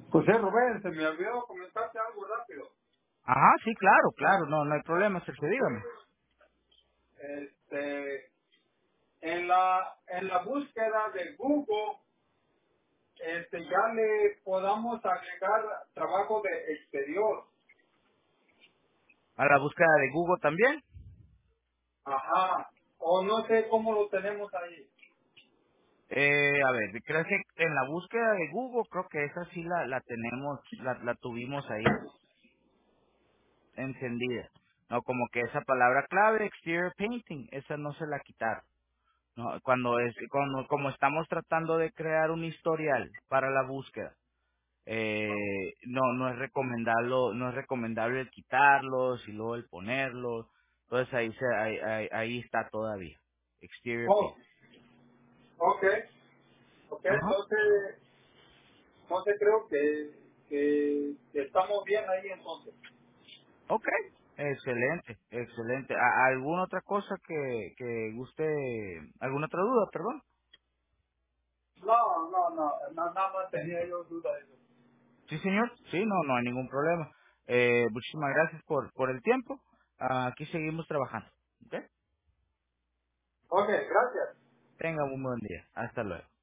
José Rubén, se me olvidó comentarte algo rápido. Ajá, sí, claro, claro, no, no hay problema, Sergio, dígame. Este, en la búsqueda de Google, ya le podamos agregar trabajo de exterior. A la búsqueda de Google también. Ajá. O no sé cómo lo tenemos ahí. A ver, creo que en la búsqueda de Google, creo que esa sí la tenemos, la tuvimos ahí, encendida. No, como que esa palabra clave, exterior painting, esa no se la quitaron. No, como estamos tratando de crear un historial para la búsqueda, no es no es recomendable el quitarlos y luego el ponerlos. Entonces ahí está todavía. Exterior Oh, paint. ok. Ok, Ajá. entonces creo que estamos bien ahí entonces. Ok. Excelente, excelente. ¿Alguna otra cosa que guste, alguna otra duda, perdón? No, nada más tenía yo duda de eso. Sí, señor. Sí, no hay ningún problema. Muchísimas gracias por el tiempo. Aquí seguimos trabajando. ¿Ok? Ok, gracias. Tenga un buen día. Hasta luego.